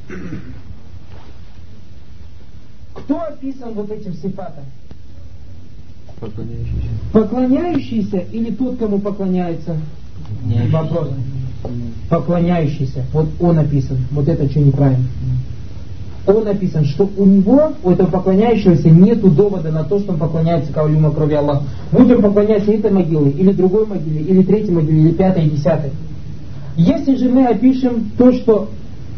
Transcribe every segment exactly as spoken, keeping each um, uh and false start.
Кто описан вот этим сифатом? Поклоняющийся. Поклоняющийся или тот, кому поклоняется? Нет. Вопрос. Поклоняющийся. Вот он описан. Вот это что неправильно. Он описан, что у него, у этого поклоняющегося, нету довода на то, что он поклоняется кавлюма, крови Аллаха. Будь он поклоняется этой могиле, или другой могиле, или третьей могиле, или пятой, и десятой. Если же мы опишем то, что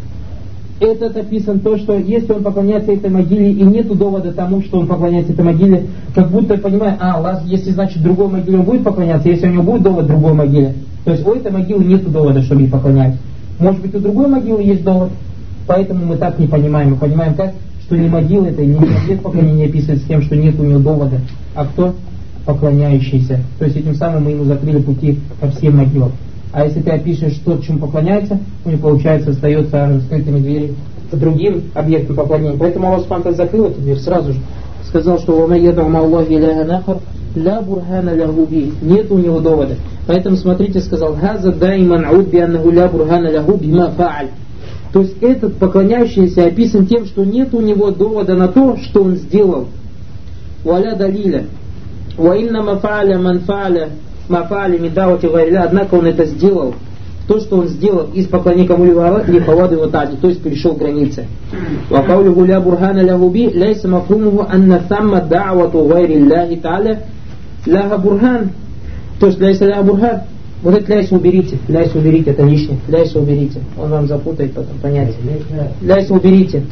этот описан, то, что если он поклоняется этой могиле, и нету довода тому, что он поклоняется этой могиле, как будто понимаем, а, Аллах, если значит другой могиле он будет поклоняться, если у него будет довод другой могиле, то есть у этой могилы нету довода, чтобы ей поклоняться. Может быть, у другой могилы есть довод. Поэтому мы так не понимаем. Мы понимаем как, что не могила это, не объект поклонения описывается тем, что нет у него довода, а кто? Поклоняющийся. То есть этим самым мы ему закрыли пути ко всем могилам. А если ты опишешь то, чему поклоняется, у него получается остается раскрытыми двери к другим объектам поклонения. Поэтому Аллах Субхану закрыл эту дверь сразу же. Сказал, что «Ва ман яд'у ма Аллахи иляхан ахар, ля бурхана лаху би». Нет у него довода. Поэтому смотрите, сказал «Хаза дайман ауд би аннаху ля бурхана лаху бима фа'аль». То есть этот поклоняющийся описан тем, что нет у него довода на то, что он сделал. «Валя далиля». «Ва инна ма фа'аля ман фа'аля ма фа'аля мидавати гайриля». Однако он это сделал. То, что он сделал из поклонения кому-либо Аллаху, лихавады ватади, то есть перешел границы. «Ва каулюху ля бурхана лаху би, ляйса мафхумуху анна самма да'вату гайриллахи та'аля ляха бурхан». То есть ляйса ляха бурхан. Вот это ляйса уберите, ляйса уберите, это лишнее, ляйса уберите, он вам запутает потом понятие. Ляйса уберите.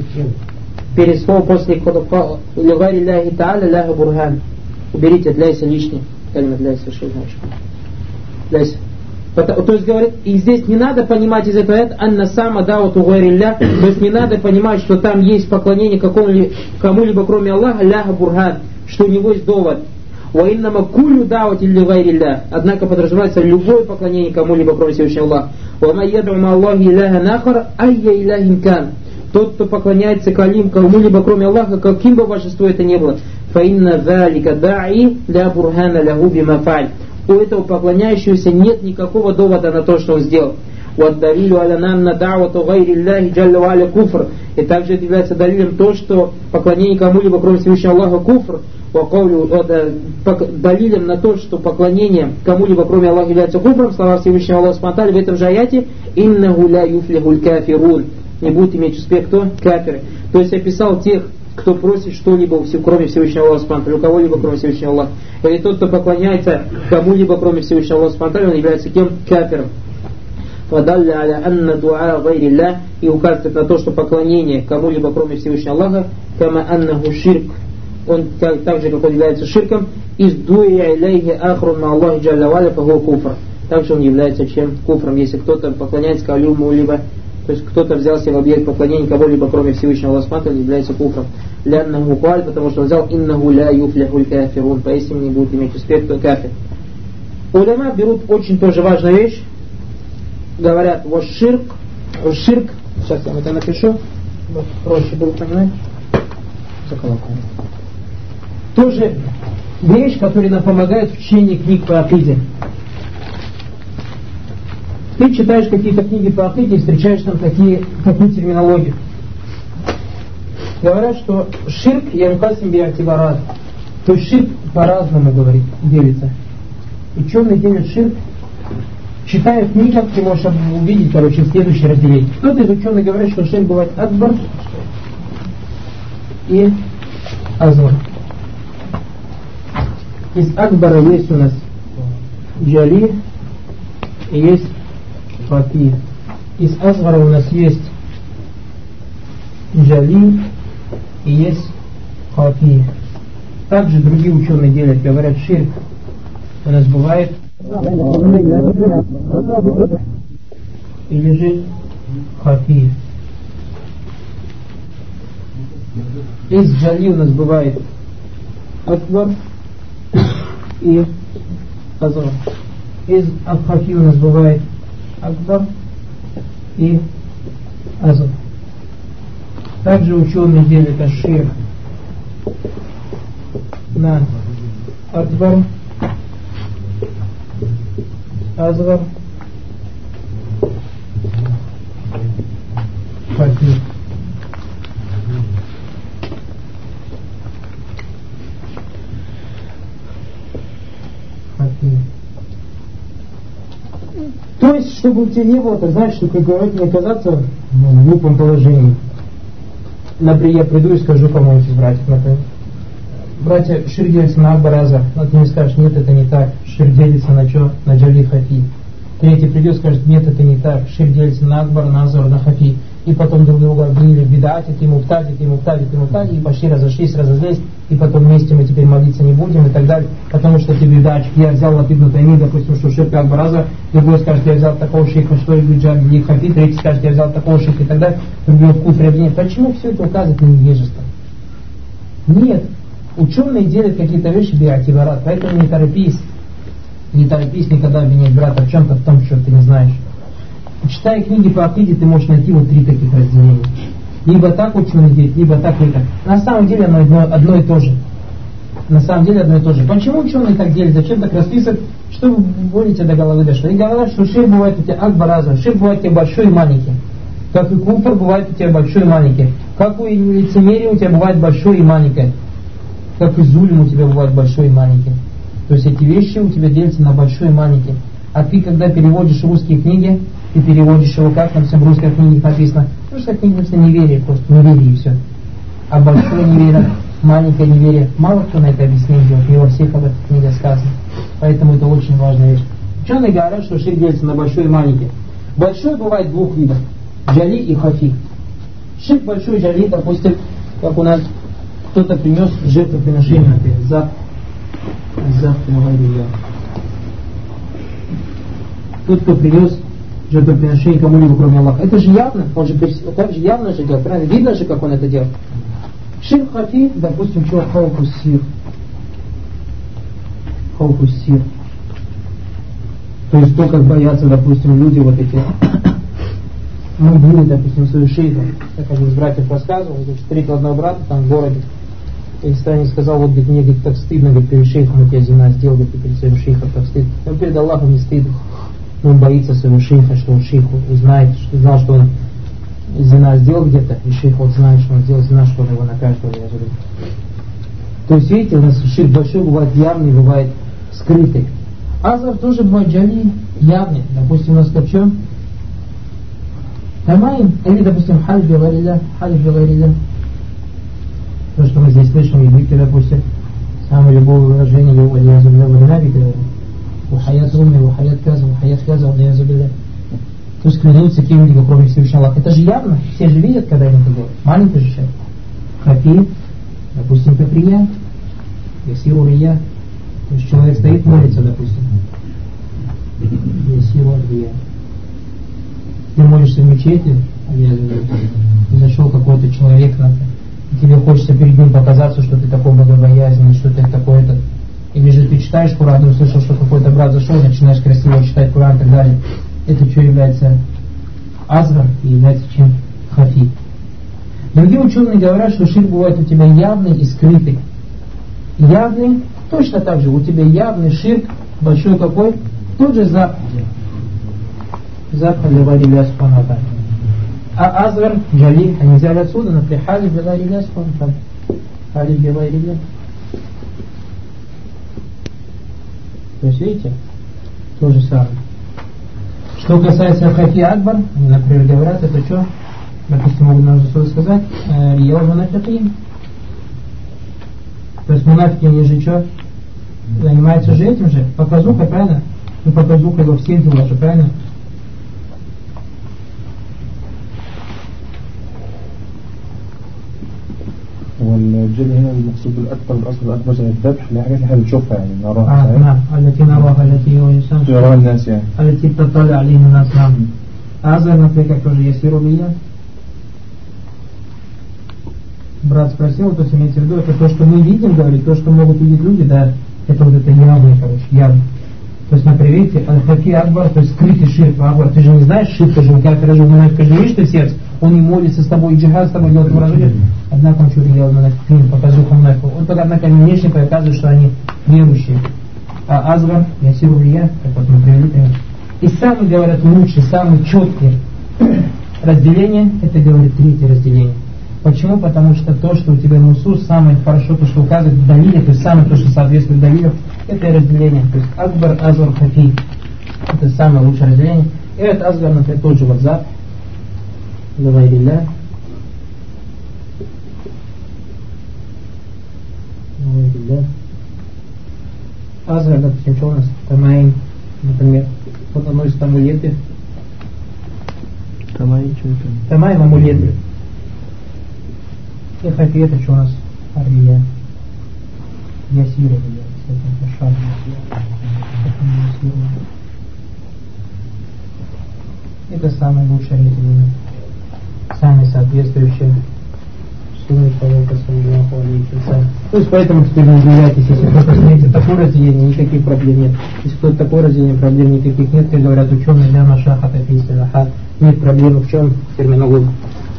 Перед словом после «Лигари ляхи та'аля ляха бурхан». Уберите ляйса лишнее. Калимат ляйса, что значит? Ляйса. То есть говорит, и здесь не надо понимать из этого «Анна сама да'вату гайрилля», то есть не надо понимать, что там есть поклонение какому-либо, кому-либо кроме Аллаха, ляха бурхан, что у него есть довод. «Ваиннама кулю да'вати ли гайрилля». Однако подразумевается любое поклонение кому-либо кроме Всевышнего Аллаха. «Ва ман яд'у ма Аллахи иляхан ахар, айя иляхин кан». Тот, кто поклоняется кому-либо кроме Аллаха, каким бы божество это ни было, «Фаинна залика да'и ля бурхана лаху бима фа'аль». У этого поклоняющегося нет никакого довода на то, что он сделал. «Ваддалилю алянанна да'вату гайриллахи джалля ва аля куфр». И также это является далилем то, что поклонение кому-либо кроме Всевышнего Аллаха куфр. Далилем на то, что поклонение кому-либо кроме Аллаха является куфром, слова Всевышнего Аллаха Субхану в этом же аяте «Иннаху ля юфлихуль кафирун». Не будет иметь успех кто? Кафиры. То есть описал тех, кто просит что-либо кроме Всевышнего Аллаха Субхану, или у кого-либо кроме Всевышнего Аллаха. Или тот, кто поклоняется кому-либо кроме Всевышнего Аллаха Субхану, он является кем? Кафиром. «Фадалля аля анна дуа гайрилля». И указывает на то, что поклонение кому-либо кроме Всевышнего Аллаха кама аннаху ширк. Он так, так же, как он является ширком, из дуя иляйхи ахрун ма Аллахи джалля ва аля фаху куфр. Также он является чем? Куфром. Если кто-то поклоняется кому-либо, то есть кто-то взял себе в объект поклонения кого-либо кроме Всевышнего Аллаха, он является куфром. Ляннаху куаль, потому что он взял иннаху ля юфлихуль кафирун. Поистине не будет иметь успех, кто кафир. Уляма берут очень тоже важную вещь. Говорят, вот ширк, вот ширк, сейчас я вам это напишу, проще было понимать. Заколоком. Тоже вещь, которая нам помогает в чтении книг по акиде. Ты читаешь какие-то книги по акиде и встречаешь там такие, такую терминологию. Говорят, что ширк янкасим би'атибарат. То есть ширк по-разному говорит, делится. Ученые делят ширк. Читая в книгах, ты можешь увидеть, короче, следующее разделение. Кто-то из ученых говорит, что ширк бывает акбар и азвар. Из акбара есть у нас джали и есть фати. Из азгара у нас есть джали и есть фати. Также другие ученые делят, говорят, ширк у нас бывает или же хафи. Из джали у нас бывает акбар и азгар. Из хафи у нас бывает акбар и азгар. Также ученые делят аш-ширк на акбар, азгар, хафи. чтобы у тебя не было, так знаешь, что, как говорят, не оказаться ну, в глупом положении. Например, я приду и скажу кому-нибудь из братьев, например, братья, ширк делится на Акбар Азар. Но ты мне скажешь, нет, это не так. Ширк делится на что? На Джали Хафи. Третий придет и скажет, нет, это не так. Ширк делится на Акбар, на Азар, на Хафи. И потом друг друга обвинили в бидате, ты муптади, ты муптади, ты муптади. И пошли, разошлись, разозлись. И потом вместе мы теперь молиться не будем и так далее. Потому что ты бидачик. Я взял Латибну Тайми, допустим, что ширк Акбар Азар. Другой скажет, я взял такого шейха, что и Джали Хафи. Третий скажет, я взял такого шейха и так далее. Другой в куфре обвинение. Почему все это указывает на невежество? Нет. Ученые делят какие-то вещи биативарат, поэтому не торопись. Не торопись никогда обвинять брата в чем-то, в том, что ты не знаешь. Читая книги по акиде, ты можешь найти вот три таких разделения. Либо так ученые делят, либо так и так. На самом деле оно одно, одно и то же. На самом деле одно и то же. Почему ученые так делят? Зачем так расписывать? Что вы болите до головы дошло? И говорят, что ширк бывает у тебя акбараза, ширк бывает у тебя большой и маленький. Как и куфр бывает у тебя большой и маленький. Как и лицемерие у тебя бывает большой и маленькое. Как и зулим у тебя бывает большой и маленький. То есть эти вещи у тебя делятся на большой и маленький. А ты, когда переводишь русские книги, ты переводишь его как, например, в русской книге написано, русская книга написано неверие, просто неверие и все. А большое неверие, маленькое неверие, мало кто на это объяснение делает, не во всех об этой книге сказано. Поэтому это очень важная вещь. Ученые говорят, что ширк делится на большой и маленький. Большой бывает двух видов, джали и хафи. Ширк большой джали, допустим, как у нас кто-то принес жертвоприношение, например, за за тот, кто принес жертвоприношение кому-либо, кроме Аллаха. Это же явно, он же так же явно же делает, правильно? Видно же, как он это делает. Ширк хафи, допустим, что хауфу сир. Хауфу сир. То есть то, как боятся, допустим, люди вот эти. Мы были, допустим, своим шейхом, как один из братьев рассказывал, встретил одного брата там в городе. И Стани сказал, вот, говорит, мне, говорит, так стыдно, говорит, перед шейхом у тебя зина сделал, говорит, перед своим шейхом так стыдно. Но перед Аллахом не стыдно. Он боится своего шейха, что он шейх узнает, что знал, что он зина сделал где-то, и шейх вот знает, что он сделал зина, что он его накажет. То есть, видите, у нас ширк большой бывает явный, бывает скрытый. Азар тоже бывает джали явный. Допустим, у нас как что? Тамаин, или, допустим, халь биварилля, халь биварилля. То, что мы здесь слышим в языке, допустим, самое любое выражение его, я забыл, в Араби говорил, ухаят уми, ухаят каза, ухаят каза, я забыл. То есть клянутся кем-либо, кроме Всевышнего Аллаха. Это же явно, все же видят, когда они это делают. Маленький же человек. Хафи, допустим, каприя, ясиру рия. То есть человек стоит, молится, допустим. Ясиру рия. Ты молишься в мечети, а я забыл. Зашел какой-то человек, например. Тебе хочется перед ним показаться, что ты такой богобоязненный, что ты такой-то. Или же ты читаешь Куран, и услышал, что какой-то брат зашел, начинаешь красиво читать Куран и так далее. Это что является азгар и является чем? Хафи. Другие ученые говорят, что ширк бывает у тебя явный и скрытый. Явный, точно так же, у тебя явный ширк, большой какой? Тот же запах. Запах для варили аспаната. А азгар, джали, они взяли отсюда, например, хали бивайри ля спонтан. Хали бивайри ля. То есть, видите, то же самое. Что касается хафи акбар, они, например, говорят, это что? Допустим, могут нам что сказать, риял мунафикин. То есть мунафики, они же что? Занимаются же этим же, показухой, правильно? Ну, показухой во всех делах же, правильно? والجل هنا المقصود بالأكبر الأصل الأكبر زي الذبح اللي حاجات احنا بنشوفها يعني نراها. آه نعم التي نراها التي هو إنسان يراها الناس يعني. التي تطلع عليها الناس نعم. أصغر например, как тоже ясиру рия. Брат спросил, то есть имеется в виду, это то, что мы видим, говорит, то, что могут видеть люди, да, это вот это явное, короче, явно. То есть, например, видите, аль-хафи акбар, то есть скрытый ширк, акбар, ты же не знаешь ширк, ты же у кафира же знаешь, каждый видишь ты в сердце, он не молится с тобой, и джихад с тобой делает выражение, однако он что-то делает на фильм, показуху нафиг. Он только, однако, внешне показывает, что они верующие. А азгар, ясиру рия, как вот мы привели, и самый, говорят, лучший, самый четкий разделение, это, говорит, третье разделение. Почему? Потому что то, что у тебя нусус, самое хорошо, то, что указывает в далиле, то есть самое то, что соответствует далилю, это разделение. То есть акбар, азур, хафи. Это самое лучшее разделение. И это азгар, например, тот же вот заб. Лигайрилля. Лигайрилля. Азгар, допустим, что у нас? Тамайн, например. Вот наносит амулеты. Тамайн, что это? Тамайн, амулеты. И хафи, это что у нас? Ария. Ясира, это шар. Это самое лучшее определение. Сами соответствующие сумме человека саллаллаху алейхи ва саллям. То есть поэтому теперь не удивляйтесь, если кто-то смотрите такое разделение, никаких проблем нет. Если кто-то такое разделение, проблем никаких нет, как говорят ученые, ля машахата фи истилахат. Нет проблемы в чем? В терминологии.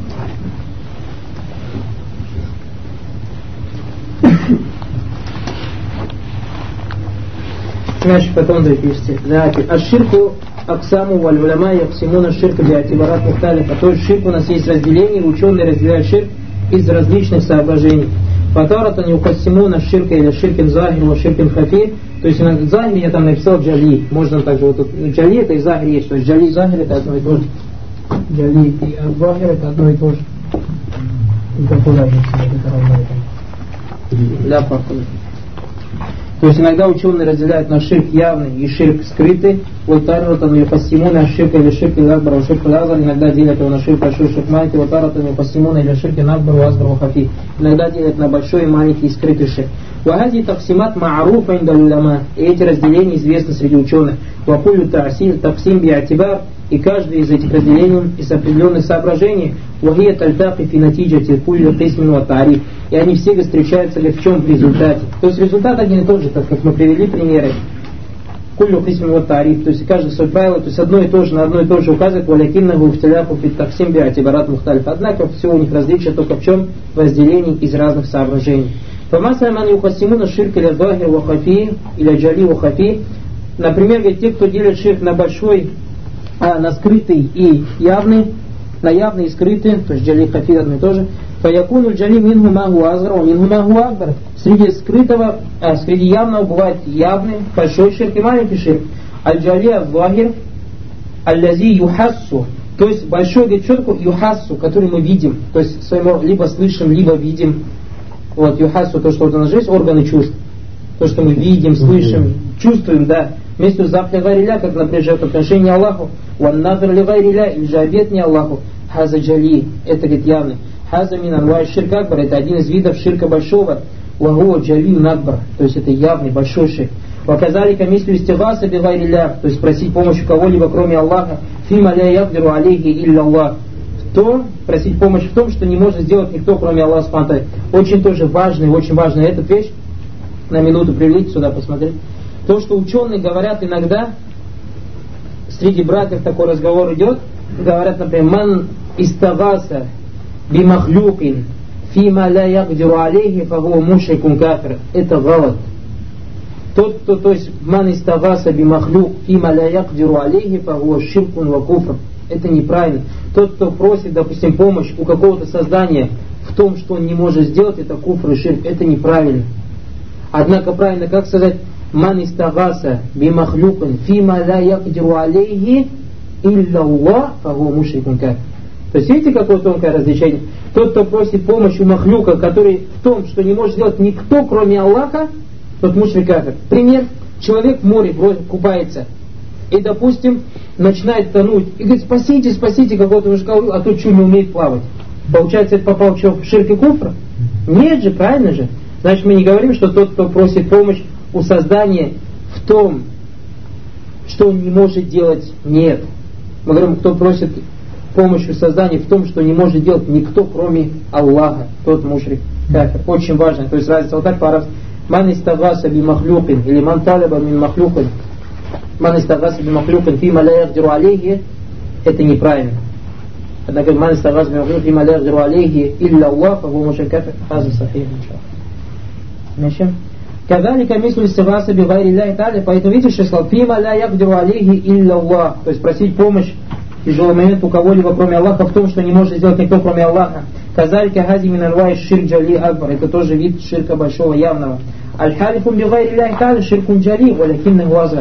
Значит, потом запишите. Аш-ширку аксаму валь уляма яксимуна ширка биатибарат мухталифа. То есть ширк у нас есть разделение, ученые разделяют ширк из различных соображений. Фатаратан юкассимуна ширка или ширкин захир, ва ширкин хафи. То есть на захире я там написал джали. Можно также вот тут джали это и захир есть. То есть джали и захир это одно и то же. Джали и захир это одно и то же. Никакой разницы нет, это равно это. Для похуй. То есть иногда ученые разделяют на ширк явный и ширк скрытый. Вот таратан юфассимуна ширка или ширк или акбар, ширк или азар. Иногда делят его на ширк большой, ширк маленький. Вот таратан юфассимуна или ширк или акбар, азбар, хафи. Иногда делят на большой и маленький и скрытый ширк. Вагади таксимат мааруфа инда уляма. И эти разделения известны среди ученых. Вакулю та'силь таксим би'атибар. И каждый из этих разделений из определенных соображений, вахия тальтаки финатиджати кулли кисмин ва тариф. И они все встречаются в чем в результате. То есть результат один и тот же, так как мы привели примеры. Кулли кисмин ва тариф. То есть каждый свое правило, то есть одно и то же на одно и то же указывает. Валякиннаху втиляху фит таксим би'атибарат мухталиф. Однако всего у них различие только в чем? В разделении из разных соображений. Фамаса ман юхассимуна ширк или захир ва хафи или джали ва хафи. Например, ведь те, кто делит ширк на большой, а на скрытый и явный, на явный и скрытый, то есть джали хафи одно и то же. Фаякуну джали минху магу азгар, минху магу акбар. Среди скрытого, а, среди явного бывает явный, большой ширк и маленький ширк. Аль-джали аз-захир, аль-лази юхассу. То есть большой, говорит, что такое юхассу, который мы видим, то есть своему либо слышим, либо видим. Вот юхассу, то, что вот у нас есть органы чувств. То, что мы видим, слышим, чувствуем, да. Вместо запля гайриля, как, например, жертвоприношение Аллаху, ван назар ли гайриля, или же обет не Аллаху, хаза джали, это, говорит, явный. Хаза мин анвай ширк акбар, это один из видов ширка большого, вагуа джали надбар, то есть это явный, большой ширк. Ваказалика мислю истигаса би гайриля, то есть просить помощи кого-либо, кроме Аллаха, фима ля яддиру алейхи илля Аллах. То просить помощь в том, что не может сделать никто, кроме Аллаха субхану. Очень тоже важная, очень важная эта вещь, на минуту привлечь сюда, посмотреть. То, что ученые говорят иногда, среди братьев такой разговор идет, говорят, например, ман истагаса би махлюкин фима ля яддиру алейхи фагуа мушрикун кафир. Это галат. Тот, кто, то есть, ман истагаса би махлюк фима ля яддиру алейхи фагуа ширкун ва куфр. Это неправильно. Тот, кто просит, допустим, помощь у какого-то создания в том, что он не может сделать, это куфр и ширк. Это неправильно. Однако правильно, как сказать, ман истагаса би махлюкин фима ля яддиру алейхи илля Аллах фагуа мушрикун кафир. То есть видите, какое тонкое различие? Тот, кто просит помощь у махлюка, который в том, что не может сделать никто, кроме Аллаха, тот мушрик кафир. Пример. Человек в море купается и, допустим, начинает тонуть и говорит, спасите, спасите какого-то мужика, а тот что, не умеет плавать. Получается, это попал что, в ширк и куфр? Нет же, правильно же. Значит, мы не говорим, что тот, кто просит помощь у создания в том, что он не может делать, нет. Мы говорим, кто просит помощь у создания в том, что не может делать никто, кроме Аллаха, тот мушрик кафир. Очень важно. То есть разница вот так по-арабски. Ман истагаса би махлюкин или ман талаба мин махлюкин. Ман истагаса би махлюкин фима ля яддиру алейхи. Это неправильно. Однако ман истагаса би махлюкин фима ля яддиру алейхи илля Аллах фагуа мушрик кафир. Хаза сахих, иншаллах. Кадалика мислю истигаса би гайри Аллахи та'аля. Поэтому видите, что сказал фима ля яддиру алейхи илля Аллах. То есть просить помощь в тяжелый момент у кого-либо, кроме Аллаха, в том, что не может сделать никто, кроме Аллаха. Казалика хази мин анвай ширк джали акбар. Это тоже вид ширка большого явного. Аль-халифун би гайри Аллахи та'аля ширкун джали, валякиннаху азгар.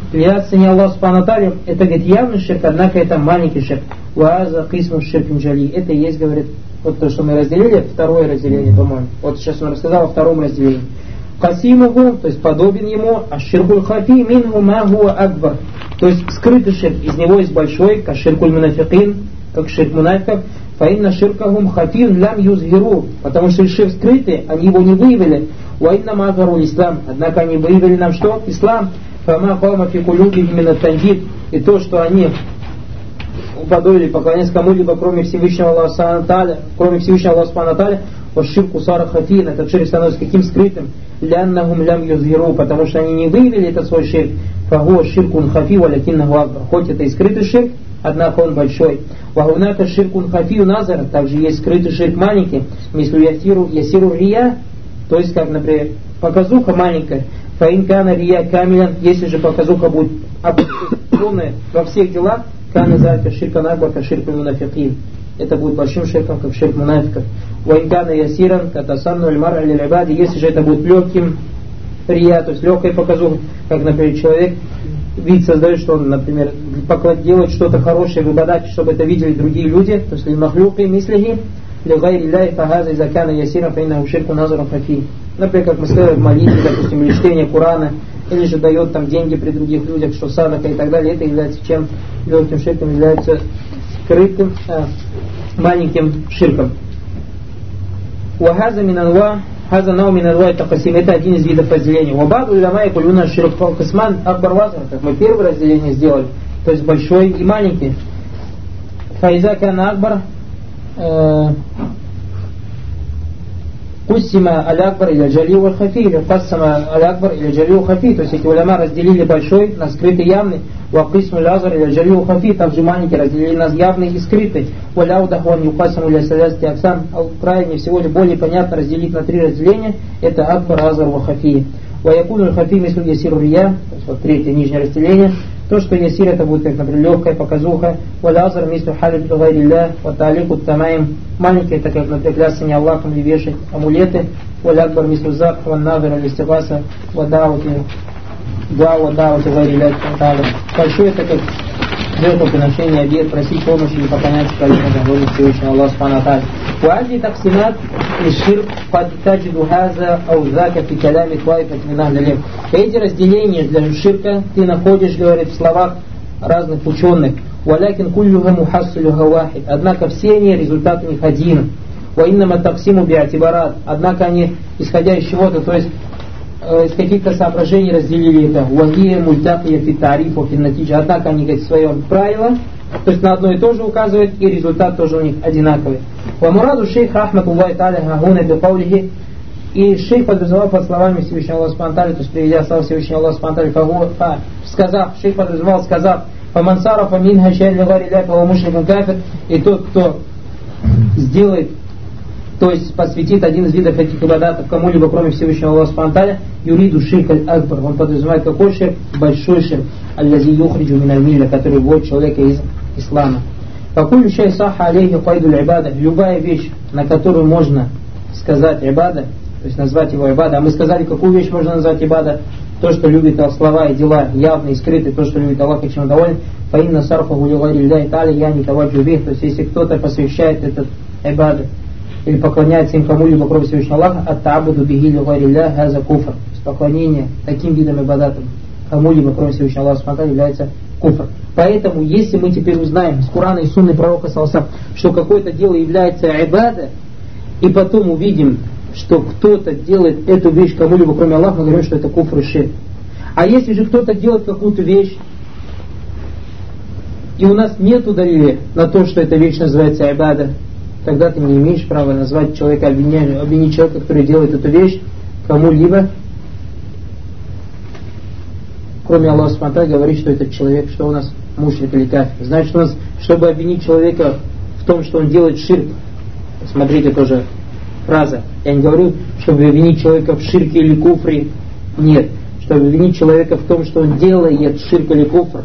Клянется не Аллах Субхану Тааля, это, говорит, явный ширк, однако это маленький ширк. Уаза кисму ширк инджали. Это есть, говорит, вот то, что мы разделили, второе разделение, по-моему. Вот сейчас он рассказал о втором разделении. Касимуху, то есть подобен ему, а ширкуль хафи минху магу акбар. То есть скрытый ширк, из него есть большой, как ширкуль мунафикин, как ширк мунафиков. Фаинна ширкахум хафин лям юзгиру, потому что ширк скрытый, они его не выявили. Уаинна магару ислам, однако они выявили нам что? Ислам. Фама каума фи кулюби именно тандид. И то, что они уподобили поклоняться кому-либо, кроме Всевышнего Аллаха Субхану Тааля, кроме Всевышнего Аллаха Субхану Тааля, вот ширку сара хафин, этот ширк становится каким скрытым? Ляннахум лям юзгиру, потому что они не выявили этот свой ширк. Фагуа ширкун хафи валякиннаху акбар. Хоть это и скрытый ширк, однако он большой. Вагунака ширкун хафию назар, также есть скрытый ширк маленький, мислю ясиру, ясиру рия, то есть как, например, показуха маленькая, фаин кана рия камилян, если же показуха будет полная во всех делах, кана зарка ширка нагба, как ширк мунафикин, это будет большим ширком, как ширк мунафиков. Ваин кана ясиран, катасанну альмар аль-ибади, если же это будет легким рия, то есть легкой показуха, как, например, человек вид создает, что он, например, делает что-то хорошее в ибадате, чтобы это видели другие люди, то есть махлюки мислихи, лигайри фагаза изакана ясира фаинна уширку назару хафи. Например, как мы сказали, в молитве, допустим, или чтение Корана, или же дает там деньги при других людях, что садака и так далее, это является чем? Легким ширком, является скрытым, а, маленьким ширком. Уахаза минанва Хаза нау минанва такасим, это один из видов разделения. Вабаду иламай кулюна ширк кисман акбар вазар, как мы первое разделение сделали, то есть большой и маленький. Фаиза кана акбар кусима аль-акбар или джали валь хафи, или кассама аль-акбар или джали валь хафи, то есть эти уляма разделили большой на скрытый явный, вакисму аль-азар или джали валь хафи, также маленький разделили на явный и скрытый. Валяудахуан юкасаму или салясти аксан, крайне всего более понятно разделить на три разделения, это акбар, азар, валь хафи. Ваякуну аль-хафи мислю ясиру рия, то есть вот третье нижнее разделение. То, что ясир, это будет, как, например, легкая показуха. Валязар мислю халиб гайрилля, ваталику тамаим. Маленький, это как, например, клясться не Аллахом или вешать амулеты. Валякбар мислю зак, ваннавер, алистигаса, вадаути, дуа, вадаути гайрилля, тантали. Большой, это как жертвоприношение, обед, просить помощи или поклоняться колено, говорит Всевышний Аллах Субхану Тааля. وهذه تقسيمات الشرك قد تجد هذا أو ذاك في كلام طائفة من أهل العلم. Эти разделения для ширка ты находишь, говорит, в словах разных ученых. ولكن كلها محصلها واحد. Однако все они, результат у них один. وإنما تقسيم باعتبارات. Однако они, исходя из чего-то, то есть э, из каких-то соображений разделили это. وهي ملتقية في التعريف وفي النتيجة. Однако они, говорят, в своем правиле, то есть на одно и то же указывает, и результат тоже у них одинаковый. Вамураду шейх рахматуллахи тааля хагуна бикаулихи, и шейх подразумевал под словами Всевышнего Аллаха Субхану Тааля, то есть приведя слова Всевышнего Аллаха Субхану Тааля, сказав, шейх подразумевал, сказав, фамансара фамин хашай лигари ля фава мушрикун кафир, и тот, кто сделает, то есть посвятит один из видов этих ибадатов кому-либо, кроме Всевышнего Аллаха Субхану Тааля, юриду ширк аль-акбар, он подразумевает какой ширк? Большой ширк, аль-лази юхриджу мин аль-милля, который вводит человека из ислама. Какую вещь саха алейхи кайду аль-ибада, любая вещь, на которую можно сказать ибада, то есть назвать его ибада, а мы сказали, какую вещь можно назвать ибада, то, что любит слова и дела, явные и скрытые, то, что любит Аллах, и чем доволен, фаинна сарфа гулилайри лля и тали, я не таваджу бих, то есть если кто-то посвящает этот ибада, или поклоняется им кому-либо, кроме Всевышнего Аллаха, ат-та'абуду бихи лигари лля хаза куфр, поклонение таким видом ибадатом кому-либо, кроме Всевышнего Аллаха Субхану Тааля, является куфр. Поэтому, если мы теперь узнаем с Корана и Сунны пророка саллаллаху, что какое-то дело является ибада, и потом увидим, что кто-то делает эту вещь кому-либо, кроме Аллаха, мы говорим, что это куфр и ширк. А если же кто-то делает какую-то вещь, и у нас нет далиля на то, что эта вещь называется ибада, тогда ты не имеешь права назвать человека, обвинять, обвинить человека, который делает эту вещь, кому-либо, кроме Аллаха Субхану Тааля, говорит, что этот человек, что у нас мушрик или кафир. Значит, у нас, чтобы обвинить человека в том, что он делает ширк, смотрите тоже фраза, я не говорю, чтобы обвинить человека в ширке или куфре, нет, чтобы обвинить человека в том, что он делает ширк или куфр,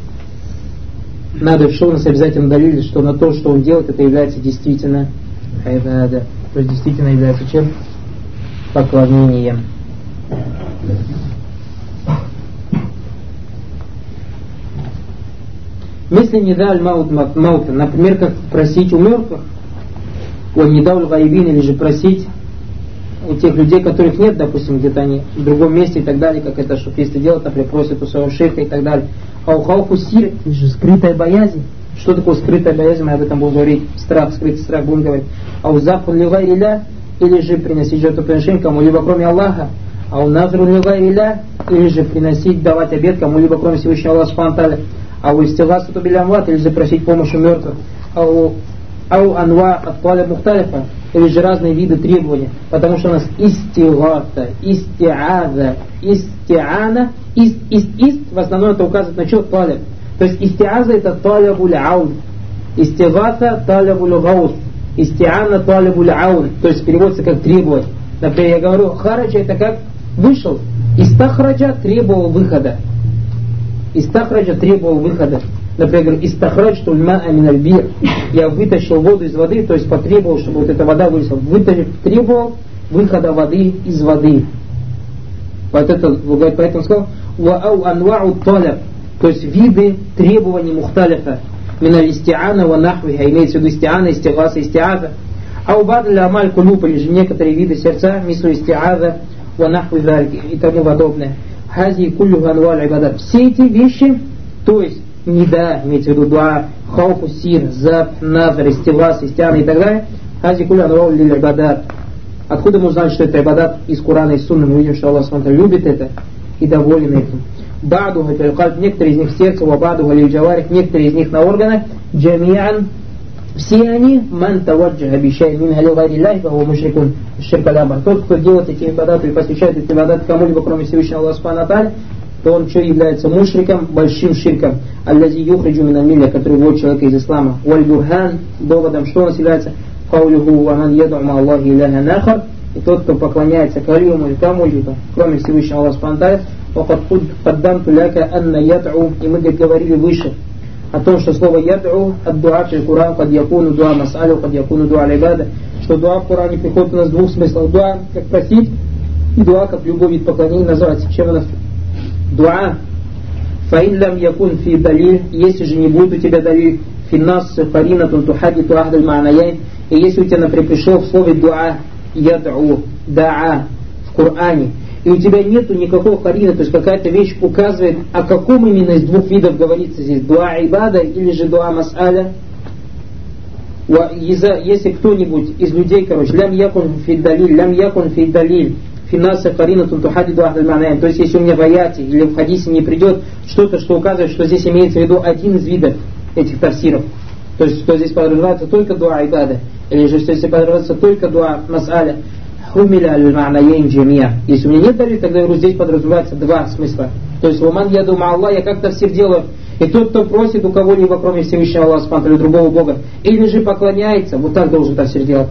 надо, что у нас обязательно далиль, что на то, что он делает, это является действительно айбада, то есть действительно является чем? Поклонением. Если не дал маута, например, как просить у мертвых, он не дал гайбин, или же просить у тех людей, которых нет, допустим, где-то они в другом месте и так далее, как это шуфисты делают, например, просят у своего шейха и так далее. А у хауфу сир, это же скрытая боязнь. Что такое скрытая боязнь? Мы об этом будем говорить. Страх, скрытый страх будем говорить. А у зафу лигайриля, или же приносить жертвоприношение кому-либо кроме Аллаха. А у назру лигайриля, или же приносить, давать обет кому-либо кроме Всевышнего Аллаха субхану ва тааля. А у истигасу билямват, или же просить помощи мертвых. А у ау анва ат-талаб мухталифа, или же разные виды требования, потому что у нас истигата, истиаза, истиана, ист, ист, ист, в основном это указывает на что? Талаб. То есть истиаза это талабуль аун, истигата талабуль гаус, истиана талабуль аун, то есть переводится как требовать. Например, я говорю, хараджа это как вышел, истахраджа требовал выхода, истахраджа требовал выхода. Например, говорю, истахраджту льмаа миналь бир, я вытащил воду из воды, то есть потребовал, чтобы вот эта вода вылезла. Вытащил, требовал выхода воды из воды. Вот это, поэтому сказал, ваау анвау талаб, то есть виды требований мухталифа, миналь истиана ва нахвиха, имеется в виду истиана, истигаса, истиаза. Ау бадаль амаль кулуб, или же некоторые виды сердца, мислу истиаза, ва нахви и тому подобное. Хази куллю анваль ибадат. Все эти вещи, то есть нида, имеется в виду дуа, хауфу сир, заб, назар, истивас, истиана и так далее. Хази кулю анвау лиль ибадат. Откуда мы узнали, что это ибадат? Из Корана и Сунны. Мы видим, что Аллах Субхану любит это и доволен этим. Ба'духа фил-кальб, некоторые из них в сердце, ва ба'духа лиль-джаварих, некоторые из них на органах, джами'ан, все они, ман таваджаха бишай мин али гайри лахи, фаху мушрикун, ширк аль-амар. Тот, кто делает эти ибадаты и посвящает эти ибадаты кому-либо, кроме Всевышнего Аллаха Субхану ва тааля, то он что является мушриком, большим ширком, аллази юхриджу мин аль-милля, который вводит человека из ислама. Валь-бурхан, доводом, что он является, каулюху ва ман яду ма Аллахи илляха нахар, и тот, кто поклоняется калиму или кому-либо, кроме Всевышнего Аллаха Субхану ва тааля, وقد قدمت لك أن يدعو, и мы говорили выше о том, что слово яд'у от дуа в Коране قد يكون дуа мас'аля, قد يكون дуа аль-ибада, что дуа в Коране приходит у нас в двух смыслах. Дуа как просить, и дуа как любой вид поклонения называется. Чем у нас дуа? فإن لم يكن في دليل, если же не будет у тебя далиль في النص قرينة تحدث أحد المعنيين, и если у тебя, например, пришел в слове дуа яд'у, да'a в Коране, и у тебя нету никакого харина, то есть какая-то вещь указывает, о каком именно из двух видов говорится здесь, дуа ибада или же дуа мас'аля. Если кто-нибудь из людей, короче, лям якун фи далиль, лям якун фи далиль, финаса харина тунтухади дуа аль-ма'наям, то есть если у меня в аяте или в хадисе не придет что-то, что указывает, что здесь имеется в виду один из видов этих тафсиров, то есть что здесь подразумевается только дуа ибада, или же что здесь подразумевается только дуа мас'аля, хумиля аль-ма'наяйн джамия. Если у меня нет далиль, тогда я говорю, здесь подразумевается два смысла. То есть ваман яду ма Аллах, я как-то все делаю. И тот, кто просит у кого-либо, кроме Всевышнего Аллаха Субхану или другого Бога, или же поклоняется, вот так должен тафсир делать.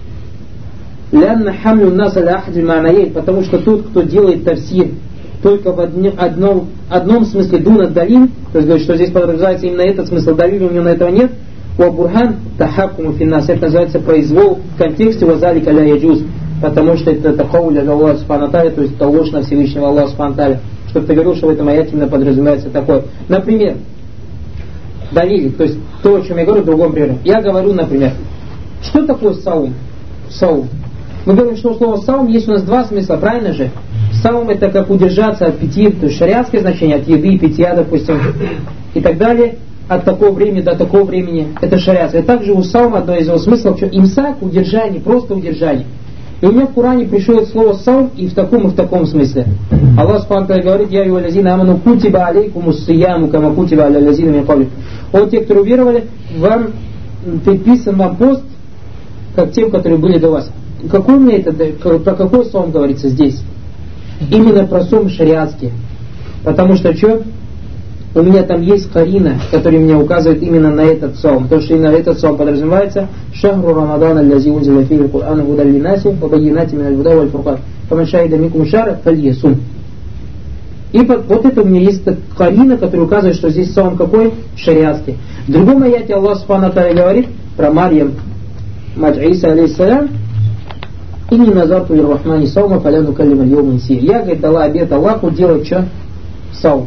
Лянна хамлю нас аля ахади ма'наяйн, потому что тот, кто делает тафсир только в одном, одном, одном смысле дуна далиль, то есть говорит, что здесь подразумевается именно этот смысл далиль, у него на этого нет, у бурхан тахаккуму финнас, это называется произвол в контексте вазалика ля яджуз. Потому что это тахауля Аллаха Субхану ва тааля, то есть это ложь на Всевышнего Аллаха Субхану ва тааля. Чтобы ты говорил, что в этом аяте именно подразумевается такое. Например, далили, то есть то, о чем я говорю, в другом примере. Я говорю, например, что такое саум? Саум. Мы говорим, что у слова саум есть у нас два смысла, правильно же? Саум это как удержаться от питья, то есть шариатское значение, от еды, питья, допустим, и так далее. От такого времени до такого времени, это шариатское. И также у саума одно из его смыслов, что имсак, удержание, просто удержание. И у меня в Коране пришло слово саум и в таком, и в таком смысле. Аллах Субхану ва тааля говорит, я ю аллазина аману кутиба алейкумус сияму кама кутиба аля аллазина мин кабликум. Вот те, кто уверовали, вам предписан вам пост, как тем, которые были до вас. Какой мне это, про какой саум говорится здесь? Именно про саум шариатский. Потому что что? У меня там есть карина, который мне указывает именно на этот саум. То, что именно этот саум подразумевается шахру рамадан аллази унзила фиhi аль-Кур'ан гудан линнаси ва баййинатин мин аль-гуда валь фуркан. Фаман шахида минкум шахра фальясум. И вот, вот это у меня есть карина, который указывает, что здесь саум какой? Шариатский. В другом аяте Аллах Субхану ва тааля говорит про Марьям, мать Иса алейхиссалям, «Инни назарту лир-рахмани саума фаля нукаллима аль-йаума инсия». Я, говорит, дала обет Аллаху делать что? Саум.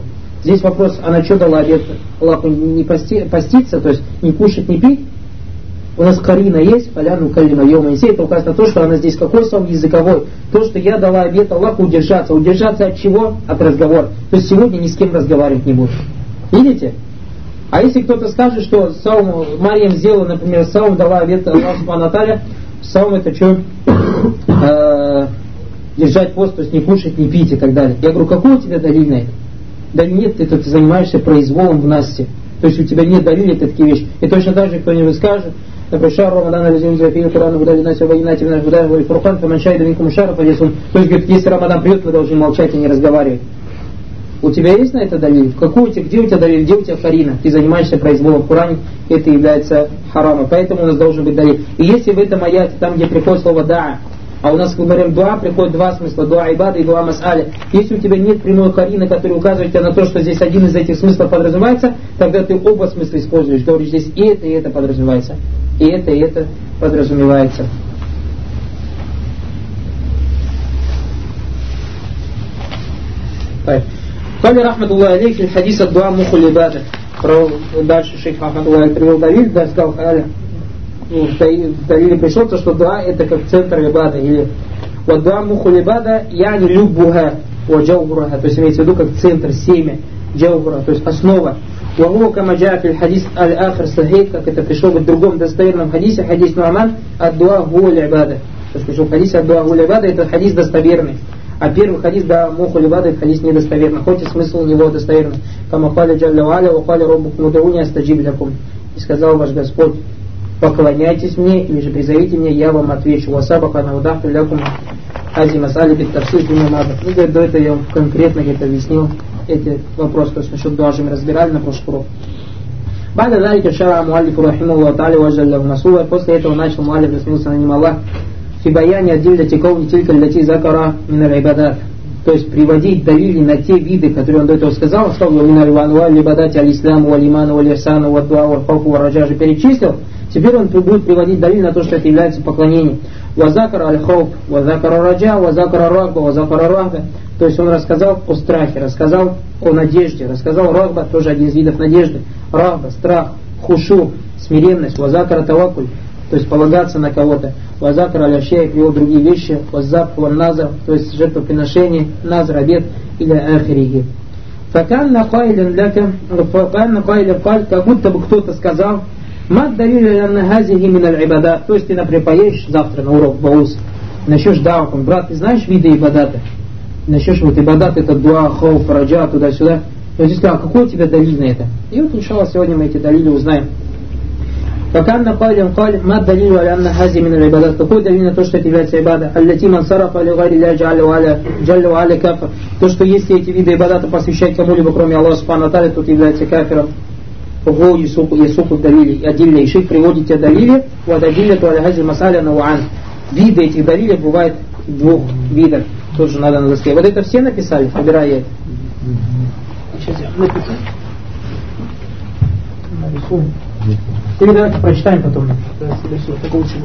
Здесь вопрос, она что дала обет Аллаху не пости, поститься, то есть не кушать, не пить? У нас карина есть, поляну калима йома иси, это указано на то, что она здесь какой сон языковой. То, что я дала обет Аллаху удержаться. Удержаться от чего? От разговора. То есть сегодня ни с кем разговаривать не буду. Видите? А если кто-то скажет, что Саум, Марьям сделала, например, Саум дала обет Аллаху субхану ва тааля, Саум это что? Держать пост, то есть не кушать, не пить и так далее. Я говорю, какой у тебя далиль на это? Да нет, ты тут занимаешься произволом в Насте. То есть у тебя нет далиля, это такие вещи. И точно так же кто-нибудь скажет, например, шар Рамадан ализим зафил Курану гудали наси вайнати в наш гудай вали фуркан фаманшай да минкум шара фадисун. То есть, говорит, если Рамадан придет, мы должны молчать и не разговаривать. У тебя есть на это далиль? Какой у тебя, где у тебя далиль, где у тебя харина? Ты занимаешься произволом в Коране, это является харамом. Поэтому у нас должен быть далиль. И если в этом аяте, там где приходит слово да, а у нас, мы говорим, дуа, приходит два смысла, дуа ибада и дуа мас'аля. Если у тебя нет прямой харины, который указывает тебе на то, что здесь один из этих смыслов подразумевается, тогда ты оба смысла используешь. Говоришь, здесь и это, и это подразумевается. И это, и это подразумевается. Кали рахматуллах алейхи хадис ад дуа мухуль ибада. Дальше шейх рахматуллах привел Давид, да, сказал, Аля. В Далиле пришло то, что дуа это как центр ибада, или вот дуа мухуль ибада яни любуха wa джаубураха, то есть имеется в виду как центр, семя, джаубура, то есть основа. Ваху кама джаа фил хадис аль-ахр сахих, как это пришло в другом достоверном хадисе, хадис Нуаман, ад-дуа гуль ибада. То есть пришел хадис ад-дуа гуль ибада, это хадис достоверный. А первый хадис да мухуль ибада, это хадис недостоверный, хоть и смысл у него достоверный. Кама кали джалля ва аля, ва кали роббукум удауни астаджиб лякум. И сказал ваш Господь, поклоняйтесь мне или же призовите меня, я вам отвечу. Васабака на удаху лякум ази масали бит тавсир бимамада. И говорит, до этого я вам конкретно где-то объяснил эти вопросы, то есть насчет дуа же мы разбирали на прошлый урок. Бада далика шара муаллифу рахимуллаху та'аля ваджаллаху насула. После этого начал муаллиф, рассмился на ним Аллах, фибаяни адилля тиков тилька лати закара миналь ибадат. То есть приводить далили на те виды, которые он до этого сказал, сказал, миналь вануа либадати аль-исламу валь-иману валь-ирсану вад-дуа валь-хауфу валь-раджа же перечислил. Теперь он будет приводить далиль на то, что это является поклонением. Вазакара аль-хауф, вазакара раджа, вазакара рагба, вазакара рагба. То есть он рассказал о страхе, рассказал о надежде, рассказал рагба, тоже один из видов надежды. Рагба, страх, хушу, смиренность, вазакара тавакуль, то есть полагаться на кого-то. Вазакара аляшея, привел другие вещи, вазаб, ванназар, то есть жертвоприношение, назр, обед или ахириги. Факанна кайлен ляка, факанна кайлен каль, как будто бы кто-то сказал, мад далили на газихи миналь ибада. То есть ты, например, поедешь завтра на урок баус, начнешь давком, брат, ты знаешь виды ибадата? Начнешь вот ибадат, это дуа, хауф, раджа, туда-сюда. Я здесь сказал, какой у тебя далиль на это? И вот, иншаллах, сегодня мы эти далили узнаем. Факанна кайлен каль, мад далили аля хази миналь ибадат. Какой далиль на то, что это является ибада? Аллати ман сарафа али гари ля джалля ва аля кафа. То, что если эти виды ибадата посвящать кому-либо, кроме Аллаха субхану ва тааля, тут является кафиром. Ого, Юсуфу, Юсуфу далили, адилля и шейх приводите далили, вот адилля то аль-хази масаля науан. Виды этих далилей бывает двух видов, тоже надо на доске. Вот это все написали, выбирая это. Сейчас я напишу. Нарисуем. Или давайте прочитаем потом. Так лучше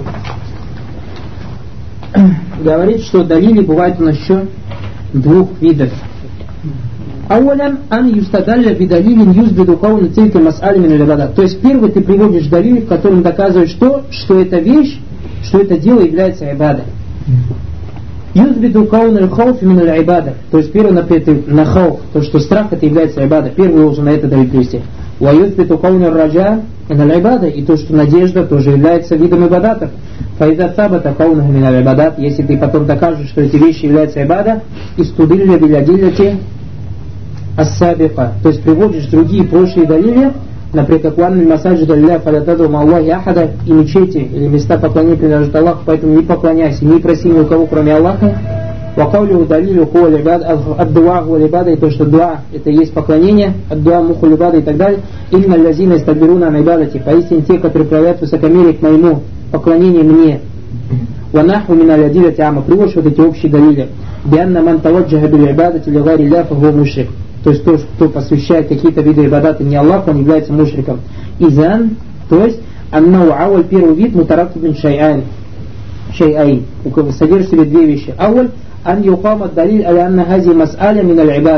будет. Говорит, что далили бывает у нас еще двух видов. Ауалян ан юстадалля бидалилин юзбиду кауна тилька мас'али мин аль-ибадат. То есть первый ты приводишь далиль, в котором доказываешь что, что эта вещь, что это дело является ибадой. Юзбиду кауна аль-хауф мин аль-ибада. То есть первый например, на хауф, то что страх это является ибадой. Первый должен на это далиль привести. Ва юзбиду кауна аль-раджа мин аль-ибада. И то, что надежда тоже является видом ибадатов. Фаиза сабата кауна мин аль-ибадат. Если ты потом докажешь, что эти вещи являются ибада, истудилля билядиллати ас-сабика, то есть приводишь другие прошлые далили, например, как ванны масаджида лилля фалятаду маллахи ахада, и мечети или места поклонения принадлежат Аллаху, поэтому не поклоняйся, не проси ни у кого, кроме Аллаха. Вакаулю далилю хуа либад ад-дуа хуа либада, и то, что дуа это есть поклонение, ад-дуа муху либада и так далее. Инна лязина истадбируна на ибадати, поистине те, которые проявляют высокомерие к моему поклонению мне. Ванаху мина лядиля тяма, приводишь вот эти общие далили. Бианна ман таваджаха бил ибадати ли гари ля фаху мушрик. То есть тот, кто посвящает какие-то виды ибадата не Аллаху, он является мушриком. Изан, то есть аннау ауаль, первый вид, мутаракибин шай'айн, шай'айн, содержит в себе две вещи. Ауаль, ан юхама далиль аля анна хази мас'аля мин аль-ибада.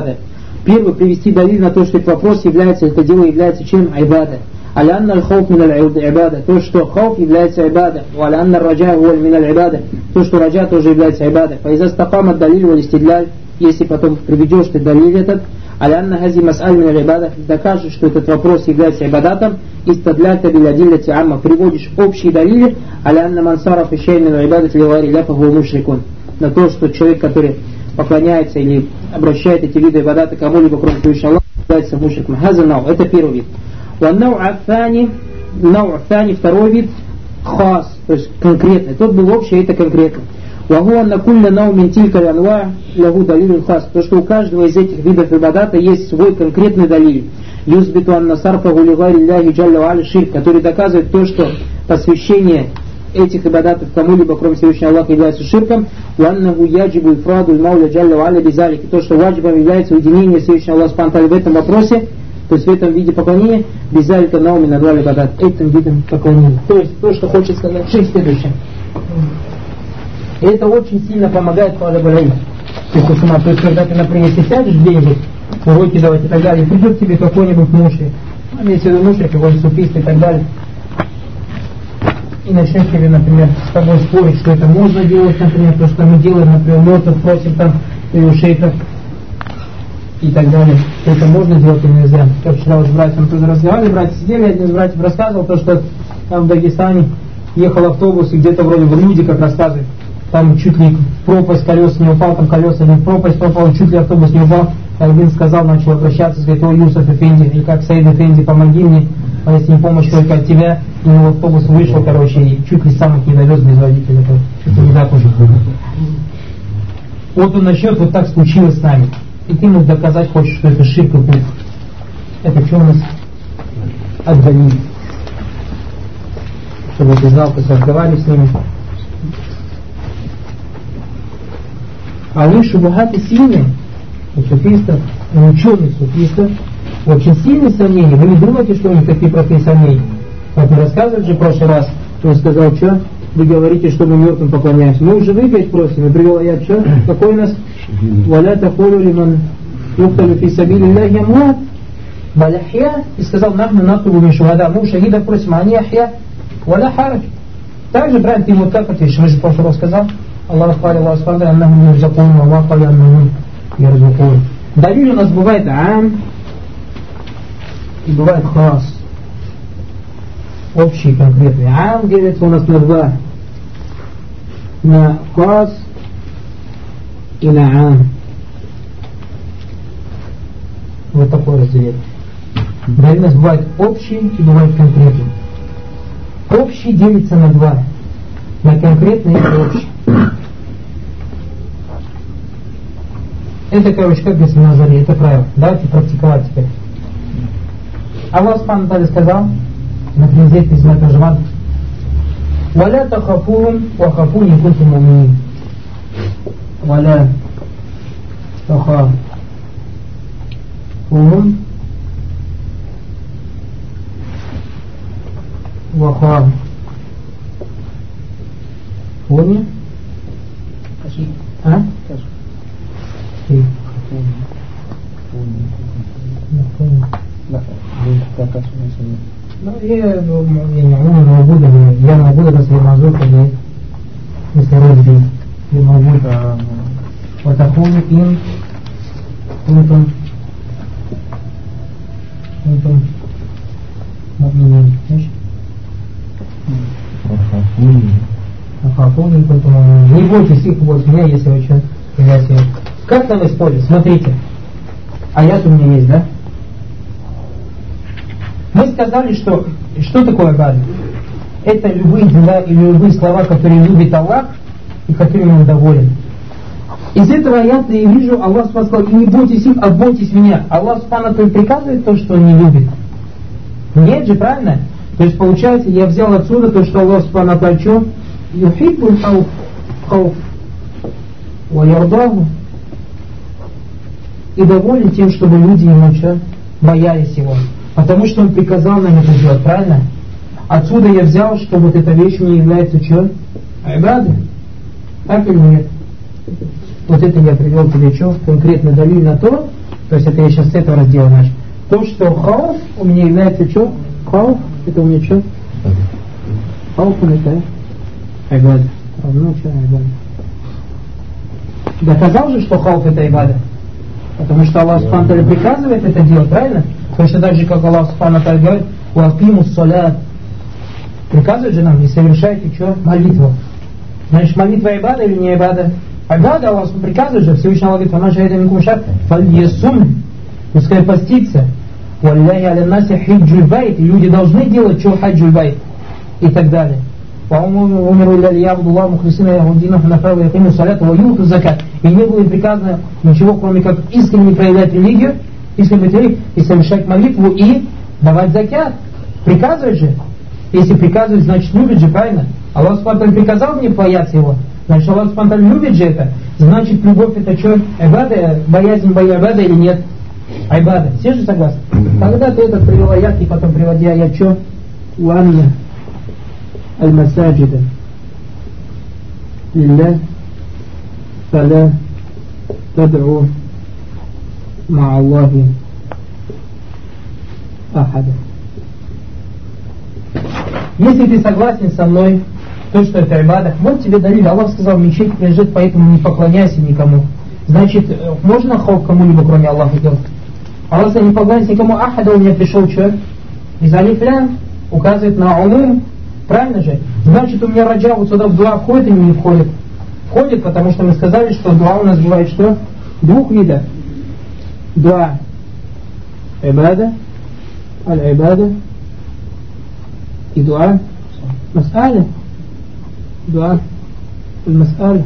Первый, привести далиль на то, что этот вопрос является, это дело является чем? Айбада. Алянна аль-хауф мин аль-айбада. То, что хауф является айбада. Алянна раджа мин аль-айбада. То, что раджа тоже является айбада. Фаиза стакама далиль валь истидляль. Если потом приведешь ты далиль этот, алянна хази мас'аль мин аль-айбада, докажешь, что этот вопрос является айбадатом, истадляль табиль адилляти амма, приводишь общие далили, алянна мансаров ищай мин аль-айбадати ливари ляфа гу мушрикун. На то, что человек, который поклоняется или обращает эти виды ибадата кому-либо, кроме Всевышнего Аллаха, является мушриком. Хаза нау. Это первый вид. Нау аттани, нау аттани, второй вид, хас, то есть конкретный. Тот был общий, это конкретный. Вагу анна кулля нау мин тилька янва лягу далилю хас. То, что у каждого из этих видов ибадата есть свой конкретный далиль. Юзбиту анна сарфа гулигайри ляхи джалля ва аля ширк, который доказывает то, что посвящение этих ибадатов кому-либо, кроме Всевышнего Аллаха, является ширком, уаннаху яджибу ифраду мауля джалля ва аля бизалик, то, что ваджибом является уединение Всевышнего Аллаха спантали в этом вопросе, то есть в этом виде поклонения, бизалика наумина двали бадат, этим видом поклонения. То есть то, что хочет сказать шейх следующее. И это очень сильно помогает талаб-аль-илм. То есть, то есть, когда ты, например, если сядешь где-нибудь, уроки давать и так далее, придет к тебе какой-нибудь мушрик, имеется в виду мушрик, какой-нибудь суфист и так далее, и начнет тебе, например, с тобой спорить, что это можно делать, например, то, что мы делаем, например, мертвых просим там у шейхов и так далее, что это можно делать или нельзя. Как вчера вот с братьями тоже разговаривали, братья сидели, один из братьев рассказывал то, что там в Дагестане ехал автобус, и где-то вроде бы люди, как рассказывают, там чуть ли в пропасть колес не упал, там колеса не в пропасть попал, чуть ли автобус не упал. Один сказал, начал обращаться, говорит: о, Юсуф Эфенди, или как Саид Эфенди, помоги мне, а если не помощь только от тебя, и ну, автобус вышел, короче, и чуть ли сам их не довез без водителя, чуть ли не так уже. Вот он насчет, вот так случилось с нами. И ты ему доказать хочешь, что это ширк и куфр. Это что у нас? Отдалили. Чтобы ты знал, как разговаривали с ними. А вы шубахаты сильные, у суфистов, у ученых суфистов, очень сильные сомнения. Вы не думаете, что у них такие простые сомнения? Вот мы рассказывали же в прошлый раз, что он сказал, что вы говорите, что мы мертвым поклоняемся. Мы уже выпить просим, и привел аят, что? Какой у нас? Валя тахулю лиман юхталю фи сабилилляхи амват баль ахья. И сказал: нахну нактубу мин шухада. Мы у шахидов просим, а они ахья. Валя харадж. Также, правильно, ты ему так ответишь. Мы же в прошлый раз сказал: Аллах хвали, Аллах спадал, аннаху мирзакун, Аллах хвали, аннаху мирзакун. Далиль у нас бывает ам и бывает хас. Общий, конкретный. Ам делится у нас на два. На хас и на ам. Вот такое разделение. Далиль у нас бывает общий и бывает конкретный. Общий делится на два. На конкретный и общий. Это, короче, как без назари, это правило. Давайте практиковать теперь. Аллах Субхану ва Тааля сказал, например, здесь из Матажман: «Валя тахафун ва хафуни кунтум муминин». «Валя тахафун ва хафуни». А? Ну, я, я не могу, я могу, если могу, или если родили, я могу. Вот ахуни им, кунтум, кунтум, муминин, знаешь? Ахуни. Ахуни, кунтум, муминин. Не бойтесь их больше меня, если вы что, являетесь. Как нам использовать? Смотрите. Аят у меня есть, да? Мы сказали, что что такое ибадат? Это любые дела или любые слова, которые любит Аллах и которыми Он доволен. Из этого аята я вижу, Аллах сказал: и не бойтесь их, а бойтесь меня. Аллах Субхану приказывает то, что Он не любит? Нет же, правильно? То есть получается, я взял отсюда то, что Аллах Субхану что? Юхиббуль хауф, хауф, ва ярдаху. И доволен тем, чтобы люди ему что? Боялись его. Потому что он приказал нам это делать, правильно? Отсюда я взял, что вот эта вещь не является что? Айбадой. Так или нет? Вот это я привел тебе что? Конкретно далиль на то, То есть это я сейчас с этого раздела начал. То, что хауф у меня является что? Хауф, это у меня что? Хауф у меня это айбада. Ну что айбада? Доказал же, что хауф это айбада? Потому что Аллах Субхану ва Тааля приказывает это делать, правильно? Точно так же, как Аллах Субхану ва Тааля говорит: «Уакимус салят». Приказывает же нам: не совершайте что? Молитву. Значит, молитва айбада или не айбада? Айбада, Аллах приказывает же, Всевышний Аллах говорит: «Фаман шахида минкум шахр фальясум». Пускай постится. «Валляхи аля наси хиджуль байт». И люди должны делать что? Хаджуль байт. И так далее. «Умиру илля лиябудуллаху мухлисина яхуддина ханафа ва якиму салята ва юту закат». И не было им приказано ничего, кроме как искренне проявлять религию, искренне и совершать молитву и давать закят. Приказывает же. Если приказывает, значит любит же, правильно? Аллах Субхану приказал мне бояться его. Значит, Аллах Субхану любит же это. Значит, любовь это что? Айбада, боязнь боя айбада или нет? Айбада. Все же согласны? Когда ты это привел аят, и потом приводи аят что? Уанна аль-масаджида лилля фаля тад'у ма Аллахи ахада. Если ты согласен со мной, то, что это айбада, вот тебе далиль. Аллах сказал: мечеть принадлежит, поэтому не поклоняйся никому. Значит, можно хауф кому-либо, кроме Аллаха, делать? Аллах сказал: не поклоняйся никому. Ахада у меня пришел человек из алиф-ля, указывает на умум. Правильно же? Значит, у меня раджа вот сюда в дуа входит или не входит? Входит, потому что мы сказали, что дуа у нас бывает что? Двух видов. Дуа айбада, аль-айбада, и дуа мас'аля. Дуа аль-мас'аля.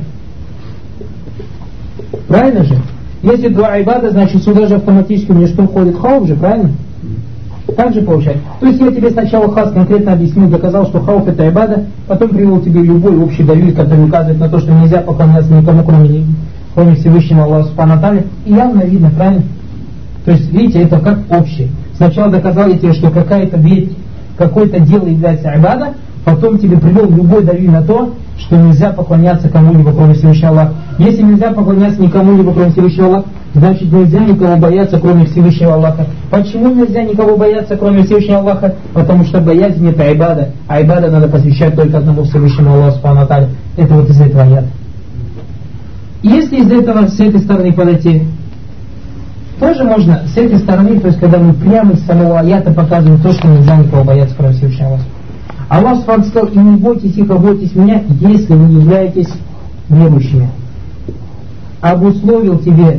Правильно же? Если дуа айбада, значит сюда же автоматически у меня что входит? Хауф же, правильно? Так же получается. То есть я тебе сначала хас конкретно объяснил, доказал, что хауф это айбада, потом привел тебе любой общий далиль, который указывает на то, что нельзя поклоняться никому, кроме, кроме Всевышнего Аллаха Субхану ва Тааля. И явно видно, правильно? То есть, видите, это как общее. Сначала доказал я тебе, что какая-то вещь, какое-то дело является айбада, потом тебе привел любой далиль на то, что нельзя поклоняться кому-либо, кроме Всевышнего Аллаха. Если нельзя поклоняться никому-либо, кроме Всевышнего Аллаха, значит нельзя никого бояться, кроме Всевышнего Аллаха. Почему нельзя никого бояться, кроме Всевышнего Аллаха? Потому что боязнь это айбада, а айбада надо посвящать только одному Всевышнему Аллаху Субхану ва Тааля. Это вот из этого аята. Если из этого, с этой стороны подойти, тоже можно с этой стороны, то есть когда мы прямо из самого аята показываем то, что нельзя никого бояться, кроме Всевышнего Аллаха. Аллах Субхану сказал: и не бойтесь их, а бойтесь меня, если вы являетесь верующими. Обусловил тебе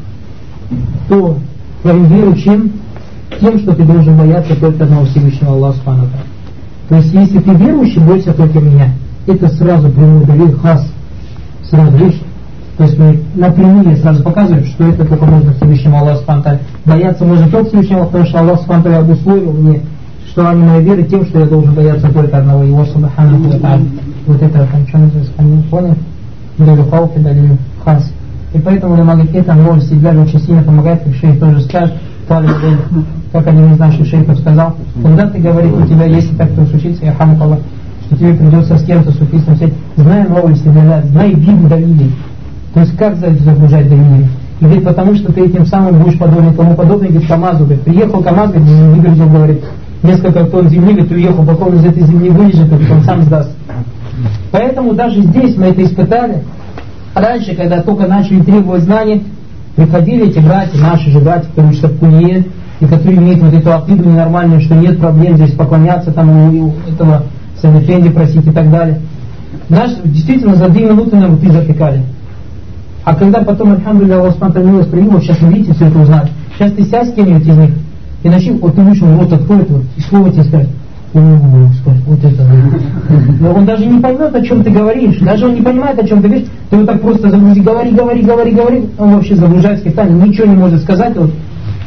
то твоим верующим тем, что ты должен бояться только одного Всевышнего Аллаха Субхану ва Тааля. То есть если ты верующий, бойся только меня. Это сразу прямой далиль хас. Сразу видишь? То есть мы напрямую сразу показываем, что это только можно Всевышнему Аллаху Субхану ва Тааля. Бояться можно только Всевышнего, потому что Аллах Субхану ва Тааля обусловил мне, что они мои веры тем, что я должен бояться только одного его Субхану ва Тааля. Вот это там что называется, понял? Далиль хауф и далиль хас. И поэтому Ламагакей там роль Сидляли очень сильно помогает, как шейх тоже скажет, как один из наших шейхов сказал, когда ты говоришь, у тебя есть так кто случится, я хамукаллах, что тебе придется с кем-то суфистом сидеть, знай роль Сидляли, знай вид далилей. То есть как загружать далилей? И говорит, потому что ты этим самым будешь подобный тому подобный, говорит, КамАЗу, говорит, приехал КамАЗ, говорит, выгрузил, говорит, несколько тонн земли, говорит, уехал, пока он из этой земли вылежит, он сам сдаст. Поэтому даже здесь мы это испытали. Раньше, когда только начали требовать знаний, приходили эти братья, наши же братья, которые учатся в Кунье, и которые имеют вот эту акиду ненормальную, что нет проблем здесь поклоняться, там у этого Санефенди просить и так далее. Наш, действительно, за две минуты нам рты затыкали. А когда потом, альхамдулилля, Аллах Субхану ва Тааля привел, вот сейчас вы видите, все это узнали. Сейчас ты сядь с кем-нибудь из них, и начни, вот ты вышел, рот откроет, вот, и слово тебе скажет. Вот это. Но он даже не поймет, о чем ты говоришь. Даже он не понимает, о чем ты говоришь. Ты вот так просто загрузи, говори, говори, говори, говори. Он вообще загружается в питание, ничего не может сказать. Вот.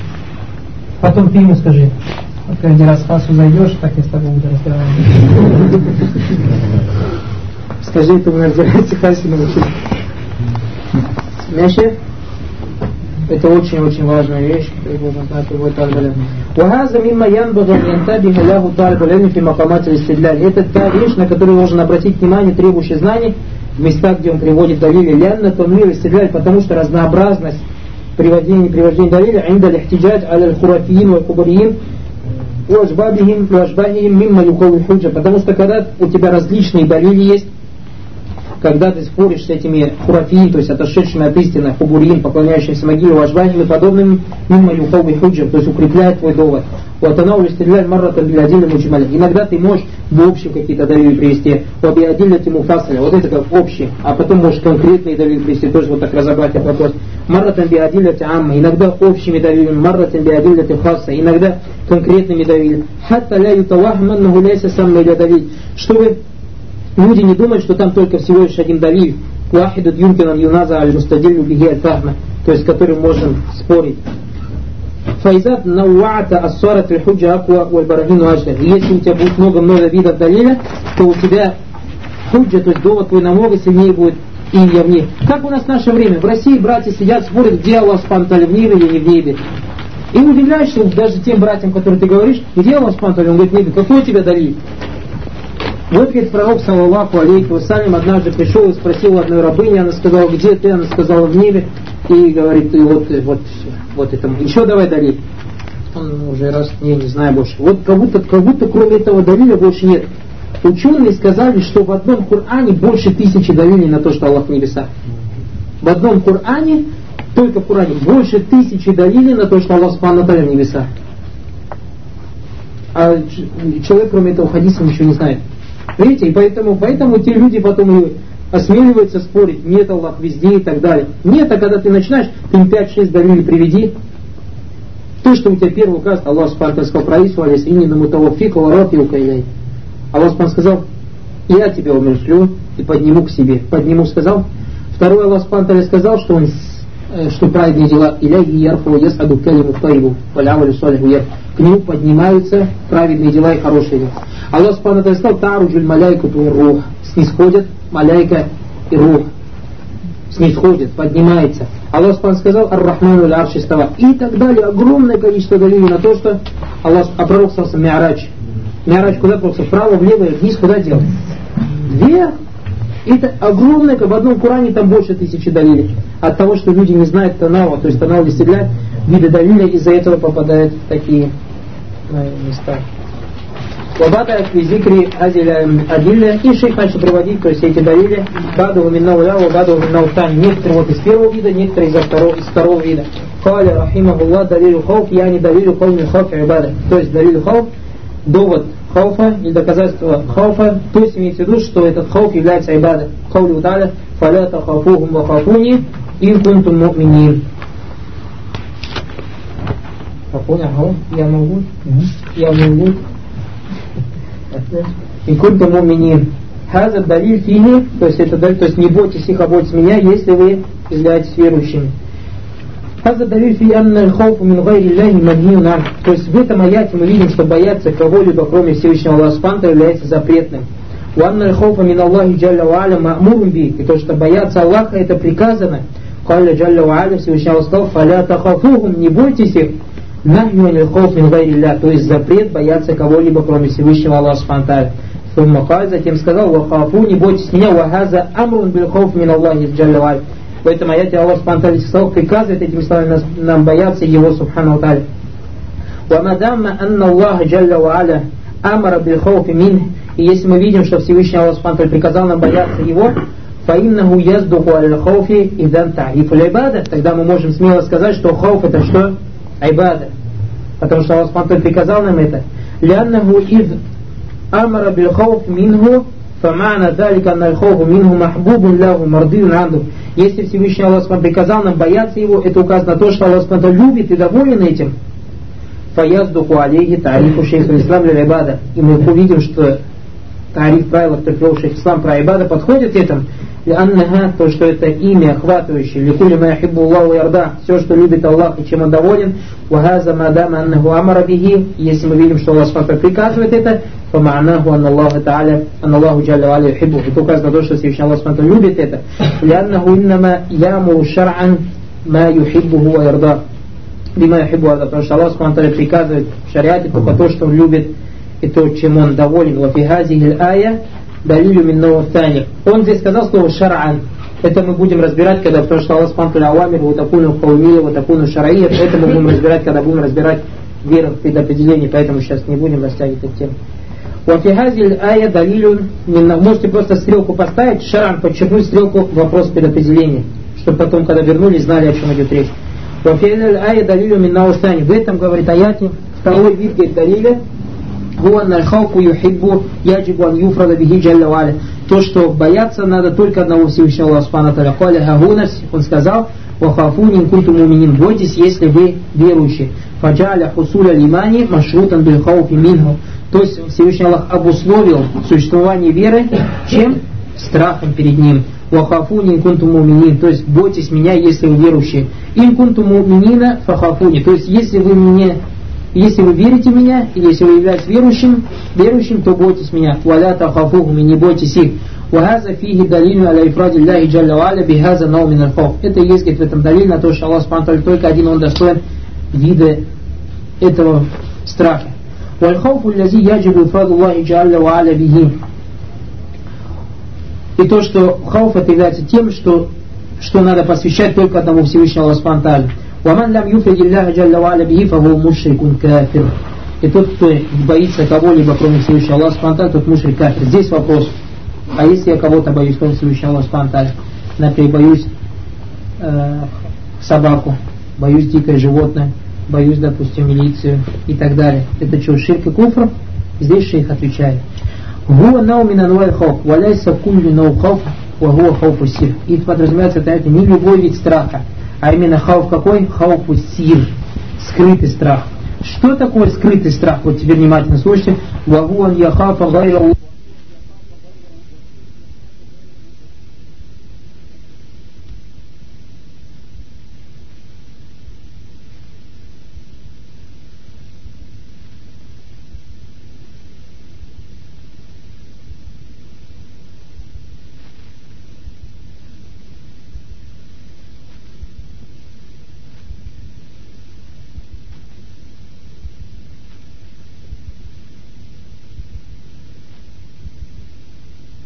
Потом ты ему скажи. Вот каждый раз в хасу зайдешь, так я с тобой буду разговаривать. Скажи этому, разбирайся хасе научить. Смеши? Это очень-очень важная вещь, которую должен знать любой талиб. وهذا مما ينبغي أن ينتبه له طالب العلم في مقامات الاستدلال. Это та вещь, на которую должен обратить внимание требующий знаний в местах, где он приводит далили. لأن تنوير الاستدلال, потому что разнообразность привождение, привождение далиля, عند الاحتجاج على الخرافيين والقبوريين وأشباههم وأشباههم مما يقوي الحجة. Потому что когда у тебя различные далили есть, когда ты споришь с этими хурафиин, то есть отошедшими от истины, хубурин, поклоняющимися могиле, вajбахим и подобными, мимма юхауби худжа, то есть укрепляет твой довод. Ватанаули стреляй маррата билядилля муджималя. Иногда ты можешь в общем какие-то далили привести, вабиадилля тимуфасаля, вот это как общий, а потом можешь конкретные далили привести, тоже вот так разобрать этот вопрос. Марратан биадилля тиамма, иногда общими далилями, марратан биадилля тихаса, иногда конкретными далилями. Хатта ля ютавахман нагуляйся сам ля далиль, чтобы люди не думают, что там только всего лишь один далиль, вахидут юмкинан юназа аль-мустадилю биги аль-фахма, то есть с которым можно спорить. Файзат науата ассарат аль-худжа аква валь-барахину ажля. Если у тебя будет много-много видов далиля, то у тебя худжа, то есть довод твой намного сильнее будет и явнее. Как у нас в наше время? В России братья сидят, спорят, где Аллах спантали, в небе или не в небе. И удивляешься даже тем братьям, которые ты говоришь, где Аллах спантали, он говорит, в небе, какой у тебя далиль? Вот, говорит, пророк, саллаллаху алейхи вассалям, однажды пришел и спросил у одной рабыни, она сказала, где ты? Она сказала, в небе. И говорит, и вот, вот, вот это, еще давай далиль. Он уже раз, не, не знаю больше. Вот как будто, как будто кроме этого далиля больше нет. Ученые сказали, что в одном Коране больше тысячи далилей на то, что Аллах в небесах. В одном Коране, только в Коране, больше тысячи далилей на то, что Аллах субхану ва тааля в небесах. А человек, кроме этого хадиса, ничего не знает. Видите, и поэтому, поэтому те люди потом и осмеливаются спорить, нет, Аллах везде и так далее. Нет, а когда ты начинаешь, ты им пять-шесть далилей приведи. То, что у тебя первый указ, Аллах субхану сказал про Ису, алейс иннинаму таваффика ва рафиука иляй. Аллах субхану сказал, я тебя умершлю и подниму к себе. Подниму, сказал. Второй Аллах субхану сказал, что он, что праведные дела, иляйхи ярфу ясаду калиму таибу валявалю салиху ярфу. К нему поднимаются праведные дела и хорошие дела. Аллах субхану ва тааля сказал, таруджуль маляйкату и рух. Снисходят маляйка и рух. Снисходит, поднимается. Аллах субхану сказал, ар-рахману аль-арши става. И так далее. Огромное количество далилей на то, что Аллах, а пророк сказал, ми'радж. Ми'радж куда просто? Вправо, влево, вниз, куда делать? Вверх. Это огромное, как в одном Коране там больше тысячи далилей. От того, что люди не знают танава, то есть танава действительно виды далиля, из-за этого попадают в такие места. Вабата физикри адилля, и шейх начал приводить, то есть эти далили, баду миннау ляу, баду миннау тани, некоторые вот из первого вида, некоторые из второго, из второго вида. Каля рахимахуллах далилю хауф, я не далилю кауми хауф ибада. То есть далилю хауф, довод хауфа или доказательство хауфа, то есть имеется в виду, что этот хауф является ибадой. Каулю та'аля, фаля тахафухум ва хафуни, ин кунтум му'минин. Понял? Я могу? Я могу? И кунтум му'минин. Хаза далиль фини, то есть это далиль, то есть не бойтесь их, а бойтесь меня, если вы являетесь верующими. Хаза далиль фи анна аль-хауфу мин гайри Аллахи манхиюн ан. То есть в этом аяте мы видим, что бояться кого-либо, кроме Всевышнего Аллаха субхану ва тааля, является запретным. Ва анна аль-хауфа мин Аллахи джалля ва аля ма'мурун би. И то, что бояться Аллаха, это приказано. Калля джалля ва аля, Всевышний Аллах сказал, фаля тахафухум, не бойтесь их. Нахью аль-хауф мин гайри Аллах, то есть запрет бояться кого-либо, кроме Всевышнего Аллаха субхану ва тааля. Затем сказал, ва хафу, не бойтесь меня, ва хаза амрун бил хауф мин Аллахи джалля ва аля. В этом аяте Аллах субхану ва тааля сказал, приказывает этими словами нас, нам бояться Его субхану ва тааля. Ва мадамма анна Аллаха джалля ва аля амара бил хауфи мин. И если мы видим, что Всевышний Аллах субхану ва тааля приказал нам бояться Его, фаиннаху яздуху аль хауфи идан тарифу аль-ибада. Тогда мы можем смело сказать, что хауф это что? Айбада. Потому что Аллах субхану ва тааля приказал нам это. Ляннаху ид амара бил хауф минху. فَمَعْنَا ذَلِكَ أَنَّ الْخَوْفُ مِنْهُ مَحْبُوبٌ لَهُ مَرْضِيٌّ عَنْهُ. Если Всевышний Аллах приказал нам бояться Его, это указано на то, что Аллах любит и доволен этим. فَيَزْدُقُ عَلَيْهِ تَعْرِفُ شَيْخُ الْإِسْلَامِ لِلْعِبَادَةِ. И мы увидим, что тариф правила, который привел шейх ислам про ибада, подходит к этому. لأنها, то, что это имя охватывающее, ликули ма яхиббу Аллаху ярда, все, что любит Аллах и чем он доволен, вахаза мадама аннаху амара бихи, если мы видим, что Аллах приказывает это, фама'наху анна Аллаха та'аля, анна Аллаху джалля ва аля юхиббу, это указано на то, что Всевышний Аллах любит это, ляннаху иннама ямуру шар'ан ма юхиббуху ва ярда, бима юхиббу ярда, потому что Аллах приказывает в шариате только то, что он любит и то, чем он доволен. Ва фи хазихи аль-ая далилю мин нау тани. Он здесь сказал слово шар'ан. Это мы будем разбирать, когда, потому что Аллах Субхану Ауамир, вот такую каумия, вот такую шараия, это мы будем разбирать, когда будем разбирать веру в предопределение, поэтому сейчас не будем растягивать эту тему. Вафихазиль ая далилюн, можете просто стрелку поставить, шаран, подчеркнуть стрелку вопрос предопределения, чтобы потом, когда вернулись, знали, о чем идет речь. Вафихазиль ая далилюн минна устани. В этом, говорит аяте, второй вид говорит далиля, то, что бояться надо только одного Всевышнего Аллаха Субхану ва Тааля. Он сказал: «Вахафуни кунтум муминин». Бойтесь, если вы верующие. Фаджаля хусуля лимани машрутан биль хауфи минху. То есть Всевышний Аллах обусловил существование веры чем? Страхом перед ним. Вахафуни кунтум муминин. То есть бойтесь меня, если вы верующие. Ин кунтум муминина фахафуни. То есть если вы мне Если вы верите в меня, или если вы являетесь верующим, верующим, то бойтесь меня. وَلَا تَخَافُوهُمْ, не бойтесь их. وَهَذَا فِيهِ دَلِيلٌ عَلَى إِفْرَادِ اللَّهِ جَلَّ وَعَلَى بِهَذَا النَّوْعِ مِنَ الْخَوْفِ. Это есть, говорит, в этом далиль на то, что Аллах Субхану ва Тааля только один, он достоин вида этого страха. وَالْخَوْفُ الَّذِي يَجِبُ إِفْرَادُ اللَّهِ جَلَّ وَعَلَى بِهِ. И то, что хауф, это является тем, что, что надо посвящать только одному Всевышнему Аллаху Субхану ва Тааля. وَمَنْ لَمْ يُفْرِدِ اللَّهَ جَلَّ وَعَلَى بِهِ فَهُوَ مُشْرِكٌ كَافِرٌ. И тот, кто боится кого-либо, кроме Всевышнего Аллаха Субхану ва Тааля, тот мушрик кафир. Здесь вопрос: а если я кого-то боюсь, кроме Всевышнего Аллаха Субхану ва Тааля? Например, боюсь э, собаку, боюсь дикое животное, боюсь, допустим, милицию и так далее. Это что, ширк и куфр? Здесь шейх отвечает: «Гуа нау мин анвай хауф, валяйса кулли нау хауф, ва гуа хауфу сир». И подразумевается это не любой вид страха, а именно хауф какой? Хауфу сир, скрытый страх. Что такое скрытый страх? Вот теперь внимательно слушайте. Вагуан яхафа гайра